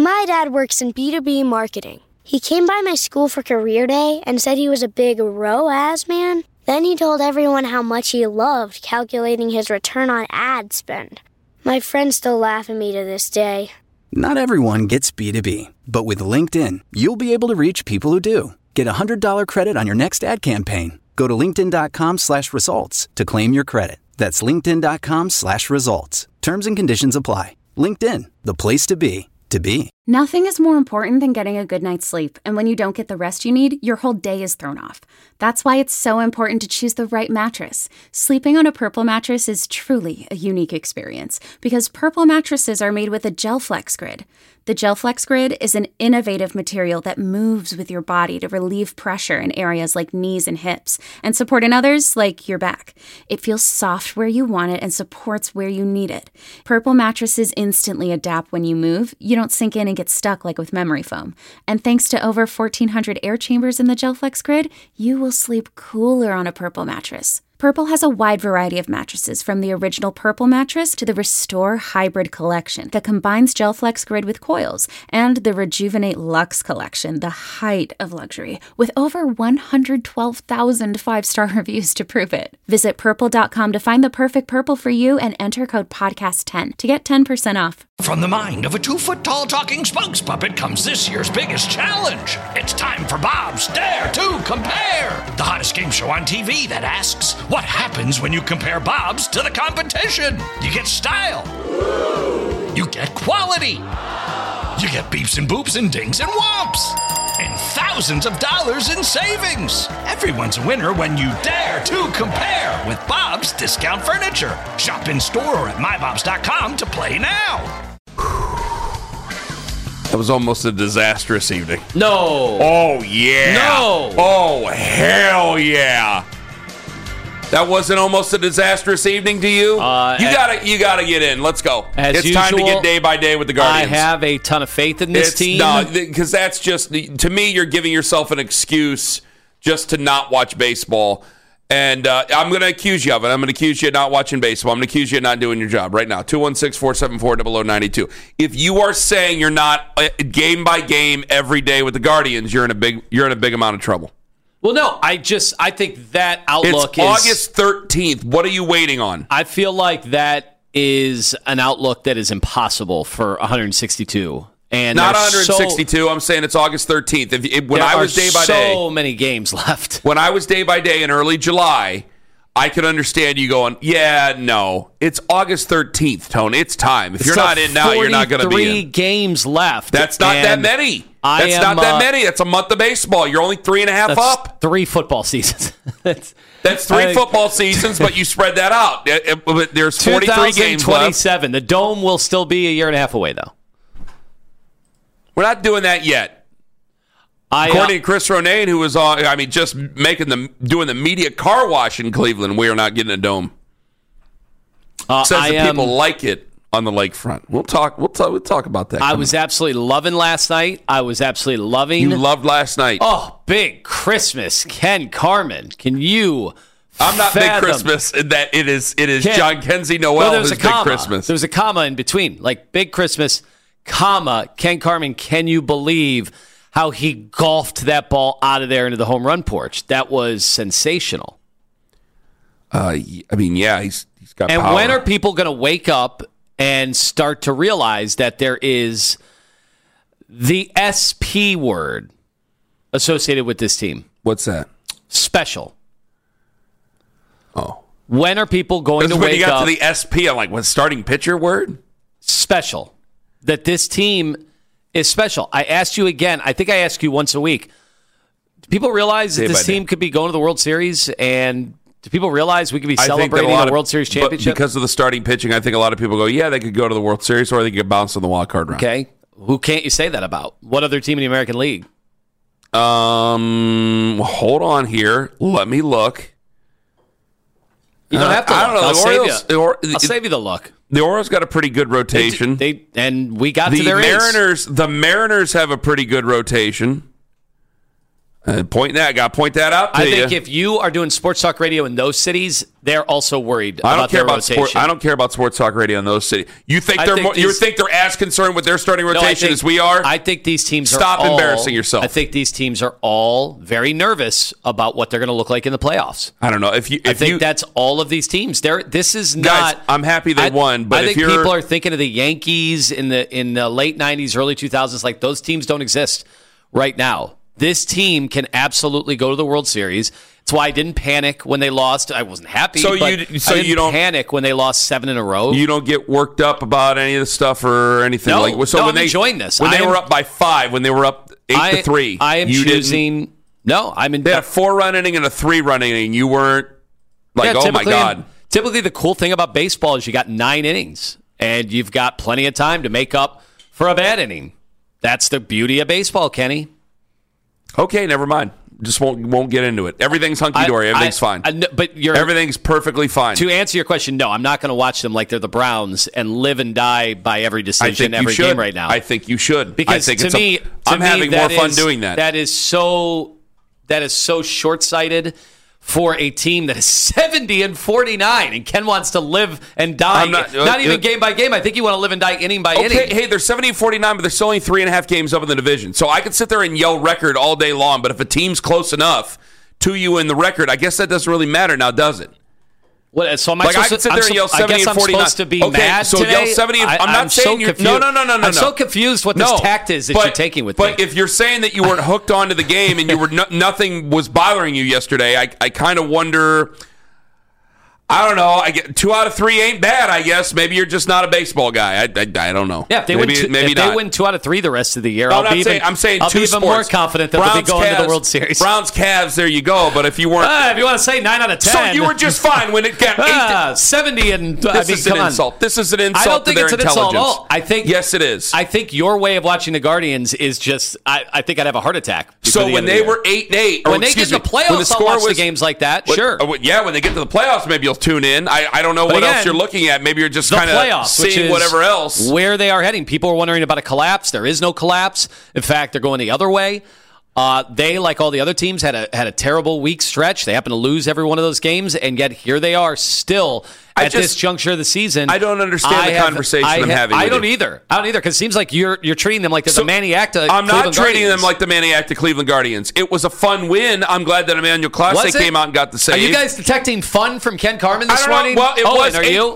My dad works in B2B marketing. He came by my school for career day and said he was a big ROAS man. Then he told everyone how much he loved calculating his return on ad spend. My friends still laugh at me to this day. Not everyone gets B2B, but with LinkedIn, you'll be able to reach people who do. Get a $100 credit on your next ad campaign. Go to linkedin.com/results to claim your credit. That's linkedin.com/results. Terms and conditions apply. LinkedIn, the place to be, to be. Nothing is more important than getting a good night's sleep, and when you don't get the rest you need, your whole day is thrown off. That's why it's so important to choose the right mattress. Sleeping on a Purple mattress is truly a unique experience, because Purple mattresses are made with a GelFlex Grid. The GelFlex Grid is an innovative material that moves with your body to relieve pressure in areas like knees and hips, and support in others like your back. It feels soft where you want it and supports where you need it. Purple mattresses instantly adapt when you move. You don't sink in and get stuck like with memory foam. And thanks to over 1,400 air chambers in the GelFlex Grid, you will sleep cooler on a Purple mattress. Purple has a wide variety of mattresses, from the original Purple mattress to the Restore Hybrid collection that combines GelFlex Grid with coils, and the Rejuvenate Luxe collection, the height of luxury, with over 112,000 five-star reviews to prove it. Visit purple.com to find the perfect Purple for you and enter code podcast10 to get 10% off. From the mind of a 2-foot-tall talking spokes puppet comes this year's biggest challenge. It's time for Bob's Dare to Compare, the hottest game show on TV that asks, what happens when you compare Bob's to the competition? You get style. You get quality. You get beeps and boops and dings and whomps. And thousands of dollars in savings. Everyone's a winner when you dare to compare with Bob's Discount Furniture. Shop in store or at mybobs.com to play now. That was almost a disastrous evening. No. Oh, yeah. No. Oh, hell yeah. That wasn't almost a disastrous you gotta get in. Let's go. It's usual, time to get day by day with the Guardians. I have a ton of faith in this team. No, because that's just, to me, you're giving yourself an excuse just to not watch baseball. And I'm going to accuse you of it. I'm going to accuse you of not watching baseball. I'm going to accuse you of not doing your job right now. 216-474-0092. If you are saying you're not game by game every day with the Guardians, you're in a big amount of trouble. Well, no, I think that outlook is August 13th. What are you waiting on? I feel like that is an outlook that is impossible for 162. And not 162. I'm saying it's August 13th. When I was day by day, so many games left. When I was day by day in early July, I could understand you going, yeah, no, it's August 13th, Tone. It's time. If you're not in now, you're not going to be in. 3 games left. That's not that many. That's not that many. That's a month of baseball. You're only 3.5 up. 3 football seasons. That's 3 football seasons, but you spread that out. There's 43 games left. The Dome will still be a year and a half away, though. We're not doing that yet. According to Chris Ronayne, who was on, just doing the media car wash in Cleveland, we are not getting a Dome. Says that people like it on the lakefront. We'll talk about that. I was absolutely loving last night. You loved last night. Oh, Big Christmas, Ken Carman. Can you? I'm not Big Christmas in that it is John Kenzie Noel who's Big Christmas. There's a comma in between, like Big Christmas, comma, Ken Carman. Can you believe how he golfed that ball out of there into the home run porch? That was sensational. Yeah, he's got and power. When are people going to wake up and start to realize that there is the SP word associated with this team? What's that? Special. Oh. When are people going to wake up? When you got to the SP, I'm like, what, starting pitcher word? Special. That this team is special. I asked you again. I think I ask you once a week. Do people realize that this team could be going to the World Series? And do people realize we could be celebrating a World Series championship? Because of the starting pitching, I think a lot of people go, yeah, they could go to the World Series, or they could get bounced on the wild card round. Okay. Who can't you say that about? What other team in the American League? Hold on here. Let me look. You don't have to look. I don't know. I'll save you the look. The Orioles got a pretty good rotation. And we got to their ace. The Mariners have a pretty good rotation. Point that out to you. I think if you are doing sports talk radio in those cities, they're also worried about their rotation. I don't care about sports talk radio in those cities. You think you think they're as concerned with their starting rotation as we are? I think these teams Stop embarrassing yourself. I think these teams are all very nervous about what they're going to look like in the playoffs. I don't know. I think that's all of these teams. This is guys, not. I'm happy they won, but I think people are thinking of the Yankees in the late '90s, early 2000s. Like those teams don't exist right now. This team can absolutely go to the World Series. That's why I didn't panic when they lost. I wasn't happy. I didn't panic when they lost 7 in a row. You don't get worked up about any of the stuff or anything. I'm enjoying this. When they were up by 5, when they were up 8-3, I am choosing. No, I'm in. They had a 4-run inning and a 3-run inning. You weren't like, oh my God. Typically, the cool thing about baseball is you got 9 innings, and you've got plenty of time to make up for a bad inning. That's the beauty of baseball, Kenny. Okay, never mind. Just won't get into it. Everything's hunky-dory. Everything's fine. But everything's perfectly fine. To answer your question, no, I'm not going to watch them like they're the Browns and live and die by every decision, every game right now. I think you should. Because I'm having more fun doing that. That is so short-sighted for a team that is 70-49, and Ken wants to live and die. Not even game by game. I think you want to live and die inning by inning. Hey, they're 70-49, but they're still only 3.5 games up in the division. So I could sit there and yell record all day long, but if a team's close enough to you in the record, I guess that doesn't really matter now, does it? So am I could sit there and yell 70 and 49. I'm supposed to be mad so today? yell 70. I'm not saying you're. No. I'm so confused what this tact is that you're taking with me. But if you're saying that you weren't hooked onto the game and you were nothing was bothering you yesterday, I kind of wonder. I don't know. I get 2 out of 3 ain't bad. I guess maybe you're just not a baseball guy. I don't know. Yeah, if they win 2 out of 3 the rest of the year, I'm saying I'll be even more confident that they'll be going to the World Series. Browns, Cavs. There you go. But if you weren't, if you want to say 9 out of 10, so you were just fine when it got 70 and. This is an insult. This is an insult. I don't think it's an insult at all. Yes, it is. I think your way of watching the Guardians is just. I think I'd have a heart attack. So when they were 8-8, when they get to the playoffs, I'll watch the games like that. Sure. Yeah, when they get to the playoffs, maybe you'll tune in. I don't know what else you're looking at. Maybe you're just kind of seeing whatever else. Where they are heading. People are wondering about a collapse. There is no collapse. In fact, they're going the other way. They, like all the other teams, had a terrible week stretch. They happened to lose every one of those games, and yet here they are still at this juncture of the season. I don't understand the conversation I'm having. I don't either. Because it seems like you're treating them like they're the Maniac to I'm Cleveland not treating Guardians. them like the Maniac to Cleveland Guardians. It was a fun win. I'm glad that Emmanuel Clase came out and got the save. Are you guys detecting fun from Ken Carmen this morning? Well, it was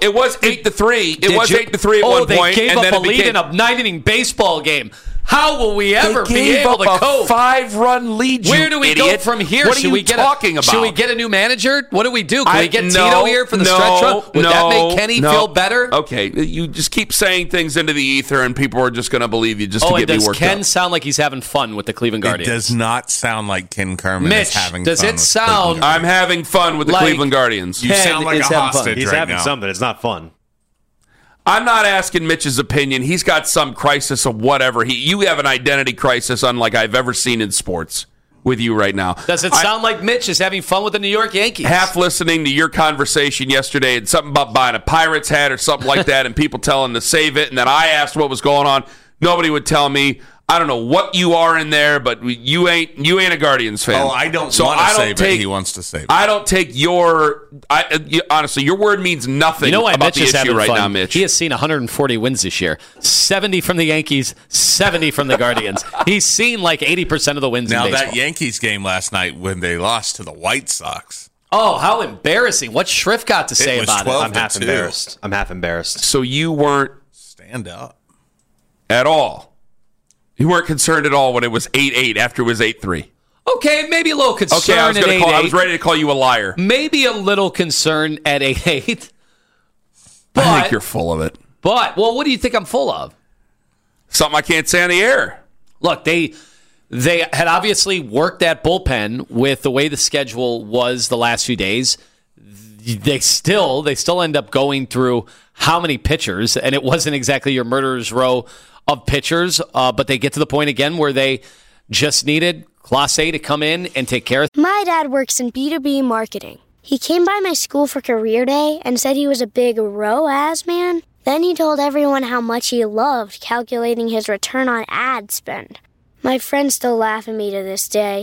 8-3. It was 8-3 at one point. They gave up a lead in a 9-inning baseball game. How will we ever be able to cope? A 5-run lead. Where do we go from here? What are you talking about? Should we get a new manager? What do we do? Can we get Tito here for the stretch run? Would that make Kenny feel better? Okay, you just keep saying things into the ether, and people are just going to believe you just to get me worked up. Does Ken sound like he's having fun with the Cleveland Guardians? It does not sound like Ken Carmen is having fun. Does it sound? I'm having fun with the Cleveland Guardians. You sound like a hostage He's right having now. something. It's not fun. I'm not asking Mitch's opinion. He's got some crisis of whatever. You have an identity crisis unlike I've ever seen in sports with you right now. Does it sound like Mitch is having fun with the New York Yankees? Half listening to your conversation yesterday and something about buying a Pirates hat or something like that and people telling to save it, and then I asked what was going on. Nobody would tell me. I don't know what you are in there, but you ain't a Guardians fan. Oh, I don't want to save it. He wants to save it. I don't take honestly, your word means nothing. You know why about Mitch is the issue having right fun? now, Mitch. He has seen 140 wins this year. 70 from the Yankees, 70 from the Guardians. He's seen like 80% of the wins now, in baseball. That Yankees game last night when they lost to the White Sox. Oh, how embarrassing. What Schrift got to say about it? I'm half embarrassed. I'm half embarrassed. So you weren't stand up at all. You weren't concerned at all when it was 8-8 after it was 8-3. Okay, maybe a little concern I at 8-8. was ready to call you a liar. Maybe a little concern at 8-8. I think you're full of it. But, what do you think I'm full of? Something I can't say on the air. Look, they had obviously worked that bullpen with the way the schedule was the last few days. They still end up going through how many pitchers, and it wasn't exactly your murderer's row of pitchers, but they get to the point again where they just needed Clase to come in and take care of. My dad works in B2B marketing. He came by my school for career day and said he was a big ROAS man. Then he told everyone how much he loved calculating his return on ad spend. My friends still laugh at me to this day.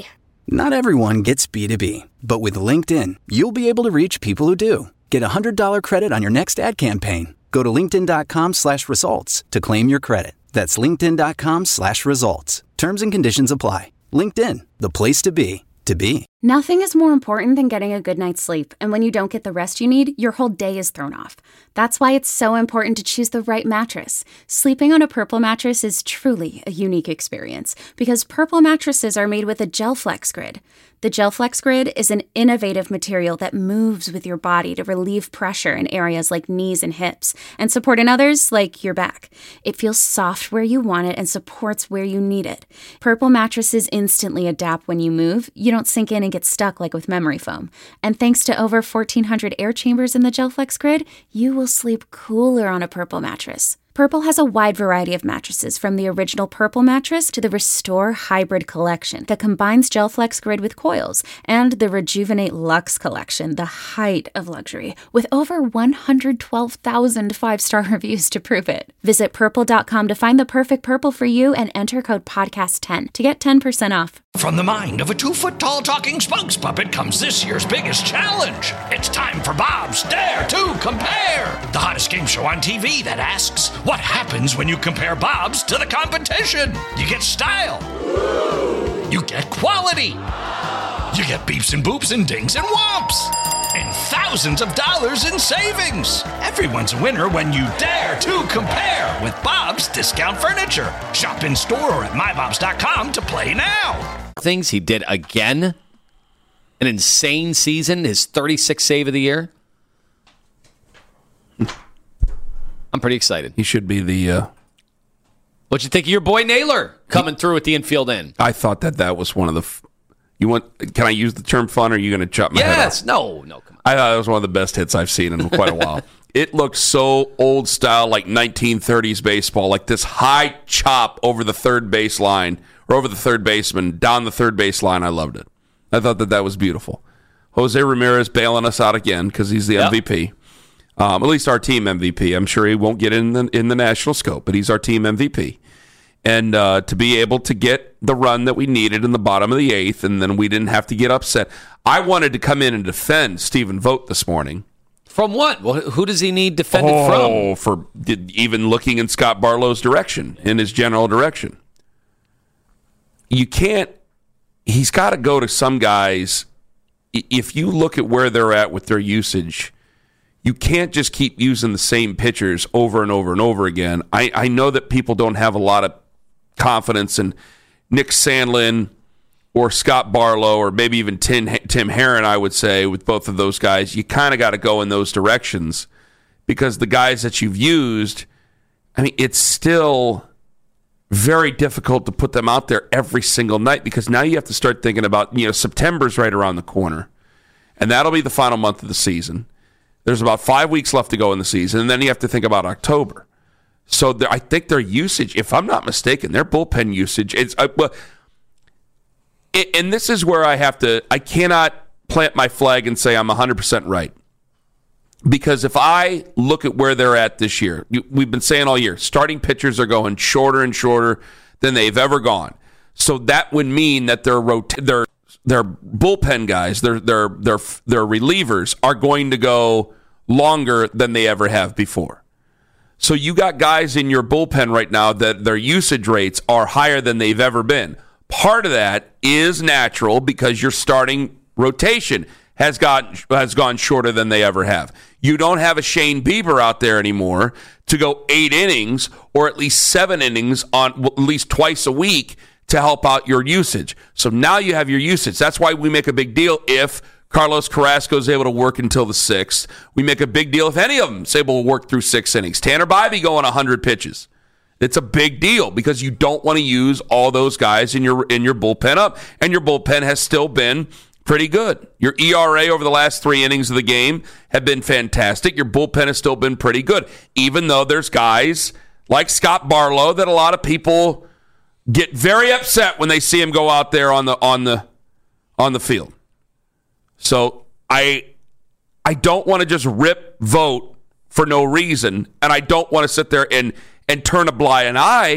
Not everyone gets B2B, but with LinkedIn, you'll be able to reach people who do. Get a $100 credit on your next ad campaign. Go to linkedin.com/results to claim your credit. That's linkedin.com/results. Terms and conditions apply. LinkedIn, the place to be, to be. Nothing is more important than getting a good night's sleep, and when you don't get the rest you need, your whole day is thrown off. That's why it's so important to choose the right mattress. Sleeping on a Purple mattress is truly a unique experience because Purple mattresses are made with a GelFlex Grid. The GelFlex Grid is an innovative material that moves with your body to relieve pressure in areas like knees and hips and support in others like your back. It feels soft where you want it and supports where you need it. Purple mattresses instantly adapt when you move. You don't sink in and get stuck like with memory foam. And thanks to over 1,400 air chambers in the GelFlex Grid, you will sleep cooler on a Purple mattress. Purple has a wide variety of mattresses, from the original Purple mattress to the Restore Hybrid collection that combines GelFlex Grid with coils, and the Rejuvenate Luxe collection, the height of luxury, with over 112,000 five-star reviews to prove it. Visit Purple.com to find the perfect Purple for you and enter code podcast10 to get 10% off. From the mind of a 2-foot-tall talking spokes puppet comes this year's biggest challenge. It's time for Bob's Dare to Compare, the hottest game show on TV that asks, what happens when you compare Bob's to the competition? You get style. You get quality. You get beeps and boops and dings and whomps. And thousands of dollars in savings. Everyone's a winner when you dare to compare with Bob's Discount Furniture. Shop in store or at mybobs.com to play now. Things he did again. An insane season. His 36th save of the year. I'm pretty excited. He should be the... What'd you think of your boy Naylor coming through with the infield in? I thought that was one of the... Can I use the term fun, or are you going to chop my head off? Yes. No, come on. I thought it was one of the best hits I've seen in quite a while. It looked so old style, like 1930s baseball, like this high chop over the third base line, or over the third baseman, down the third base line. I loved it. I thought that was beautiful. Jose Ramirez bailing us out again because he's the MVP. At least our team MVP. I'm sure he won't get in the national scope, but he's our team MVP. And to be able to get the run that we needed in the bottom of the eighth, and then we didn't have to get upset. I wanted to come in and defend Stephen Vogt this morning. From what? Who does he need defended from? Oh, for even looking in Scott Barlow's direction, in his general direction. You can't... He's got to go to some guys. If you look at where they're at with their usage... You can't just keep using the same pitchers over and over and over again. I know that people don't have a lot of confidence in Nick Sandlin or Scott Barlow or maybe even Tim Herron, I would say, with both of those guys. You kind of got to go in those directions because the guys that you've used, I mean, it's still very difficult to put them out there every single night because now you have to start thinking about, September's right around the corner, and that'll be the final month of the season. There's about 5 weeks left to go in the season, and then you have to think about October. So I think their usage, if I'm not mistaken, their bullpen usage, and this is where I cannot plant my flag and say I'm 100% right. Because if I look at where they're at this year, we've been saying all year, starting pitchers are going shorter and shorter than they've ever gone. So that would mean that their bullpen guys, their relievers are going to go longer than they ever have before. So you got guys in your bullpen right now that their usage rates are higher than they've ever been. Part of that is natural because your starting rotation has gone shorter than they ever have. You don't have a Shane Bieber out there anymore to go 8 innings or at least 7 innings on at least twice a week to help out your usage. So now you have your usage. That's why we make a big deal if Carlos Carrasco is able to work until the 6th. We make a big deal if any of them is able to work through 6 innings. Tanner Bybee going 100 pitches. It's a big deal because you don't want to use all those guys in your bullpen up, and your bullpen has still been pretty good. Your ERA over the last 3 innings of the game have been fantastic. Your bullpen has still been pretty good, even though there's guys like Scott Barlow that a lot of people get very upset when they see him go out there on the field. So I don't want to just rip Vogt for no reason, and I don't want to sit there and turn a blind eye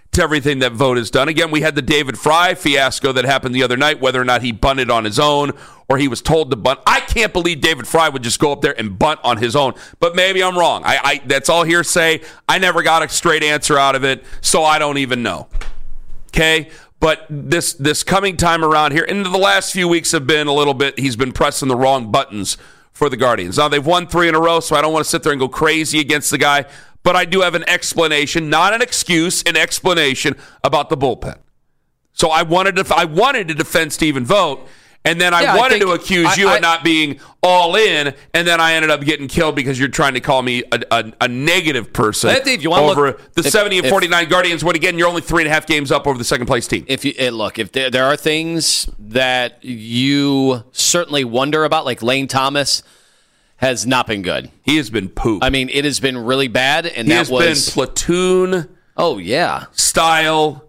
to everything that Vogt has done. Again, we had the David Fry fiasco that happened the other night, whether or not he bunted on his own or he was told to bunt. I can't believe David Fry would just go up there and bunt on his own, but maybe I'm wrong. I that's all hearsay. I never got a straight answer out of it, so I don't even know. Okay? But this coming time around here, and the last few weeks have been a little bit, he's been pressing the wrong buttons for the Guardians. Now, they've won 3 in a row, so I don't want to sit there and go crazy against the guy, but I do have an explanation, not an excuse, an explanation about the bullpen. So I wanted to defend Stephen Vogt, and then I wanted to accuse you of not being all in, and then I ended up getting killed because you're trying to call me a negative person over the 70 and 49 Guardians. When again, you're only 3.5 games up over the second place team. If there are things that you certainly wonder about, like Lane Thomas has not been good. He has been poop. I mean, it has been really bad, and he has been platoon. Oh yeah, style.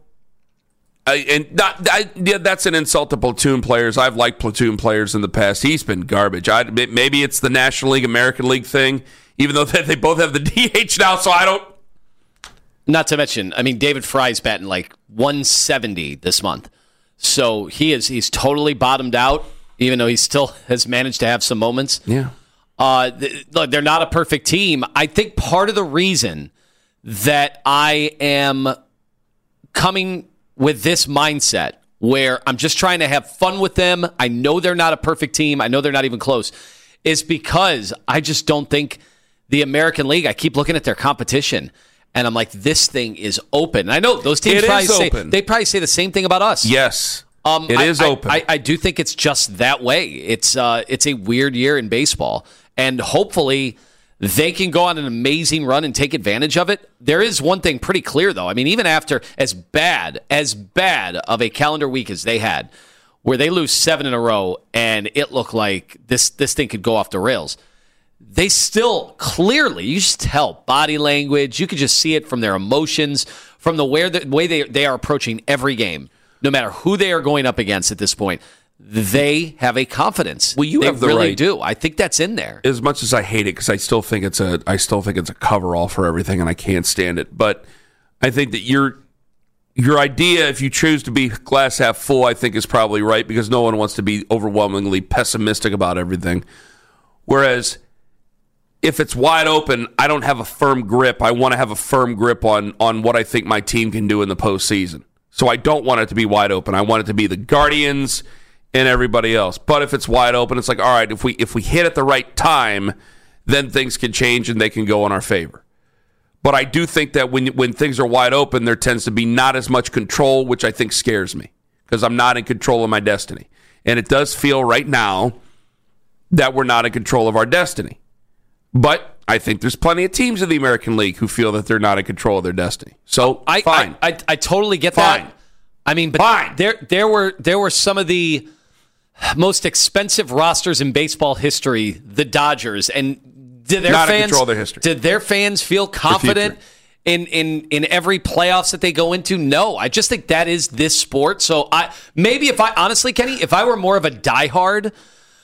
That's an insult to platoon players. I've liked platoon players in the past. He's been garbage. Maybe it's the National League, American League thing, even though they both have the DH now, so I don't. Not to mention, I mean, David Fry's batting like 170 this month. So he's totally bottomed out, even though he still has managed to have some moments. Yeah. Look, they're not a perfect team. I think part of the reason that I am coming with this mindset where I'm just trying to have fun with them, I know they're not a perfect team, I know they're not even close, is because I just don't think the American League, I keep looking at their competition, and I'm like, this thing is open. And I know those teams they probably say the same thing about us. Yes. It is open. I do think it's just that way. It's a weird year in baseball. And hopefully they can go on an amazing run and take advantage of it. There is one thing pretty clear, though. I mean, even after as bad of a calendar week as they had, where they lose 7 in a row and it looked like this thing could go off the rails, they still clearly, you just tell body language, you could just see it from their emotions, from the way they are approaching every game, no matter who they are going up against at this point. They have a confidence. Well, you have the really right. do. I think that's in there. As much as I hate it, because I still think it's a coverall for everything, and I can't stand it. But I think that your idea, if you choose to be glass half full, I think is probably right, because no one wants to be overwhelmingly pessimistic about everything. Whereas if it's wide open, I don't have a firm grip. I want to have a firm grip on what I think my team can do in the postseason. So I don't want it to be wide open. I want it to be the Guardians and everybody else. But if it's wide open, it's like, all right, if we hit at the right time, then things can change and they can go in our favor. But I do think that when things are wide open, there tends to be not as much control, which I think scares me, because I'm not in control of my destiny. And it does feel right now that we're not in control of our destiny. But I think there's plenty of teams in the American League who feel that they're not in control of their destiny. So fine. I totally get fine. that. I mean, but fine. There were some of the most expensive rosters in baseball history, the Dodgers, and did their not fans in control of their history. Did their fans feel confident in every playoffs that they go into? No, I just think that is this sport. So honestly, Kenny, if I were more of a diehard,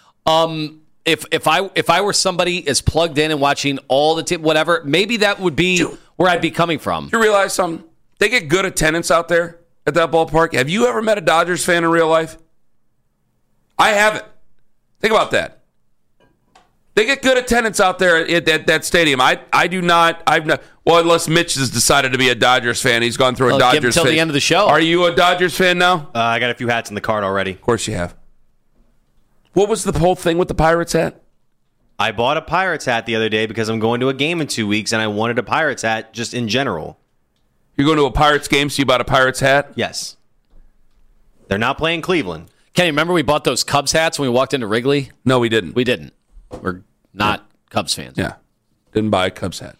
if I were somebody as plugged in and watching all the whatever, maybe that would be where I'd be coming from. You realize something? They get good attendance out there at that ballpark. Have you ever met a Dodgers fan in real life? I haven't. Think about that. They get good attendance out there at that stadium. I do not. I've not. Well, unless Mitch has decided to be a Dodgers fan, he's gone through a Dodgers give him till phase. the end of the show. Are you a Dodgers fan now? I got a few hats in the cart already. Of course you have. What was the whole thing with the Pirates hat? I bought a Pirates hat the other day because I'm going to a game in 2 weeks, and I wanted a Pirates hat just in general. You're going to a Pirates game, so you bought a Pirates hat? Yes. They're not playing Cleveland. Kenny, remember we bought those Cubs hats when we walked into Wrigley? No, we didn't. We didn't. We're not Cubs fans. Yeah. Didn't buy a Cubs hat.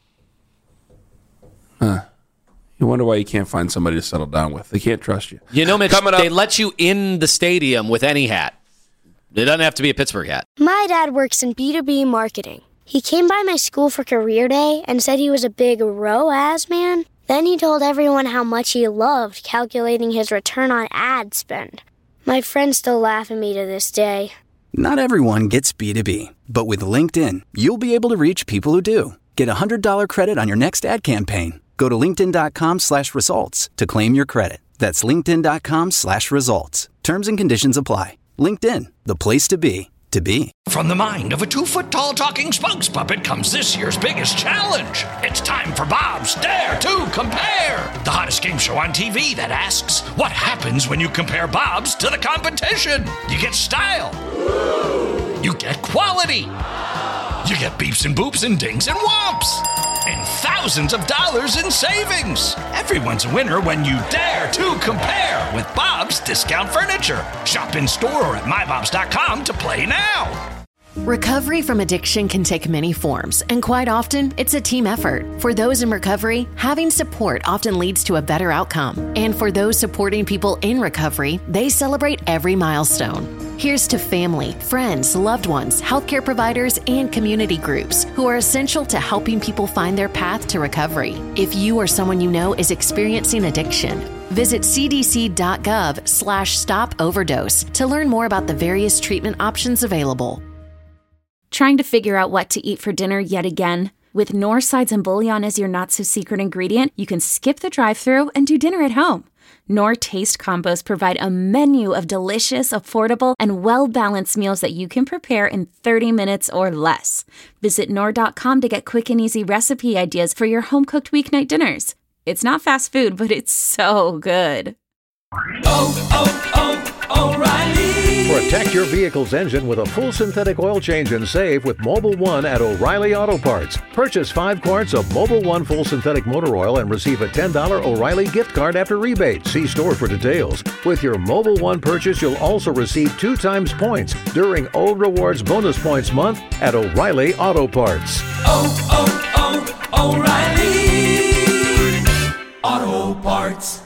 Huh. You wonder why you can't find somebody to settle down with. They can't trust you. You know, Mitch, they let you in the stadium with any hat. It doesn't have to be a Pittsburgh hat. My dad works in B2B marketing. He came by my school for career day and said he was a big ROAS man. Then he told everyone how much he loved calculating his return on ad spend. My friends still laugh at me to this day. Not everyone gets B2B, but with LinkedIn, you'll be able to reach people who do. Get $100 credit on your next ad campaign. Go to linkedin.com/results to claim your credit. That's linkedin.com/results. Terms and conditions apply. LinkedIn, the place to be, to be. From the mind of a 2-foot-tall talking spokes puppet comes this year's biggest challenge. It's time for Bob's Dare to Compare, the hottest game show on TV that asks, what happens when you compare Bob's to the competition? You get style. You get quality. You get beeps and boops and dings and whomps. And thousands of dollars in savings. Everyone's a winner when you dare to compare with Bob's Discount Furniture. Shop in store or at mybobs.com to play now. Recovery from addiction can take many forms, and quite often, it's a team effort. For those in recovery, having support often leads to a better outcome. And for those supporting people in recovery, they celebrate every milestone. Here's to family, friends, loved ones, healthcare providers, and community groups who are essential to helping people find their path to recovery. If you or someone you know is experiencing addiction, visit cdc.gov/stop-overdose to learn more about the various treatment options available. Trying to figure out what to eat for dinner yet again? With Knorr sides and bouillon as your not-so-secret ingredient, you can skip the drive-thru and do dinner at home. Knorr Taste Combos provide a menu of delicious, affordable, and well-balanced meals that you can prepare in 30 minutes or less. Visit Knorr.com to get quick and easy recipe ideas for your home-cooked weeknight dinners. It's not fast food, but it's so good. O'Reilly. Protect your vehicle's engine with a full synthetic oil change and save with Mobil 1 at O'Reilly Auto Parts. Purchase 5 quarts of Mobil 1 full synthetic motor oil and receive a $10 O'Reilly gift card after rebate. See store for details. With your Mobil 1 purchase, you'll also receive 2 times points during O Rewards Bonus Points Month at O'Reilly Auto Parts. O'Reilly Auto Parts.